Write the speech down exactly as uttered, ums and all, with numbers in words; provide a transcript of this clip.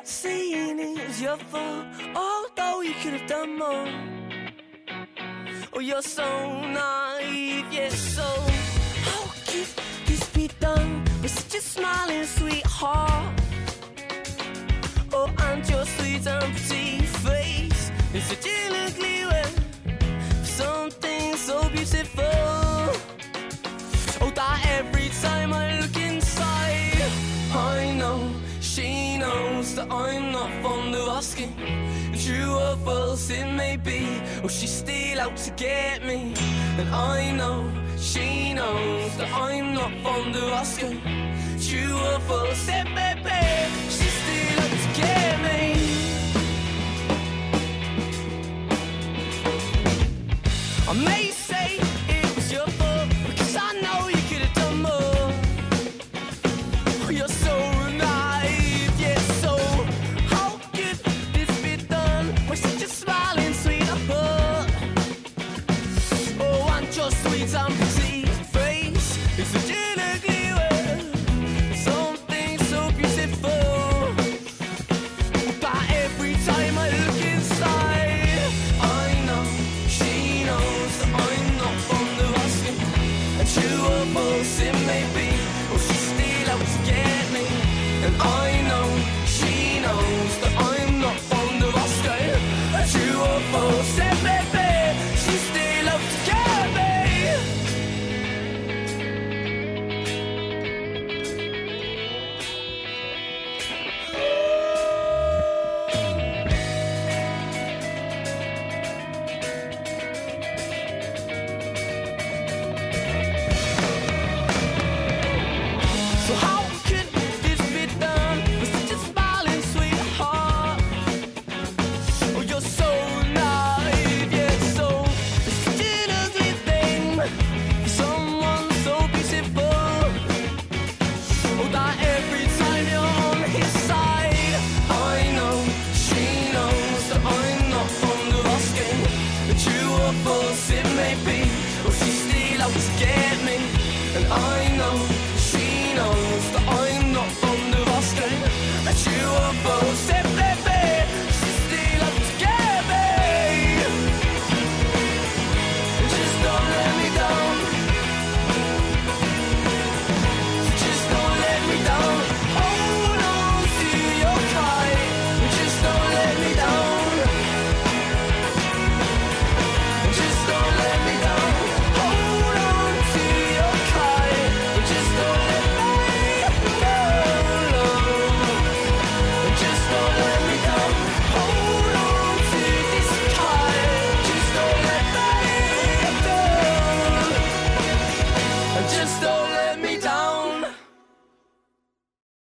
not saying it was your fault, although you could have done more. Oh, you're so naive, yeah, so how could this be done with such a smiling sweetheart? Oh, and your sweet and pretty face is such an ugly way for something so beautiful. Oh, that every time I look inside, I know she knows that I'm not fond of asking. True or false it may be, or she's still out to get me. And I know she knows that I'm not fond of asking. True or false it may be, she's still out to get me. I may say it was your fault, because I know you could have done more. Oh, you're so naive, yeah, so how could this be done with such a smiling sweetheart? Oh, and your sweet and pretty face is such an ugly way, something so beautiful. But every time I look inside, I know she knows that I'm not fond of asking. And true or false it may be, or she's still out to get me. And I know she knows that I'm not fond of asking. And true or false it may be, she's still out to get me. So how could this be done with such a smiling sweetheart? Oh, you're so naive, yeah, so it's such an ugly thing for someone so beautiful. Oh, that every time you're on his side, I know she knows that I'm not fond of asking. True or false it may be, or she's still out to get me. And I